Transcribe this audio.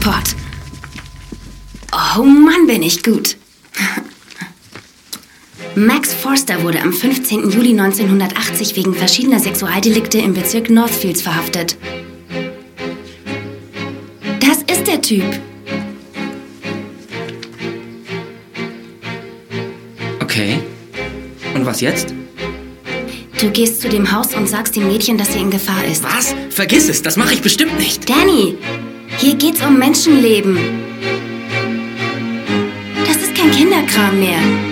Jackpot. Oh Mann, bin ich gut. Max Forster wurde am 15. Juli 1980 wegen verschiedener Sexualdelikte im Bezirk Northfields verhaftet. Das ist der Typ. Okay. Und was jetzt? Du gehst zu dem Haus und sagst dem Mädchen, dass sie in Gefahr ist. Was? Vergiss es, das mache ich bestimmt nicht. Danny, hier geht's um Menschenleben. Das ist kein Kinderkram mehr.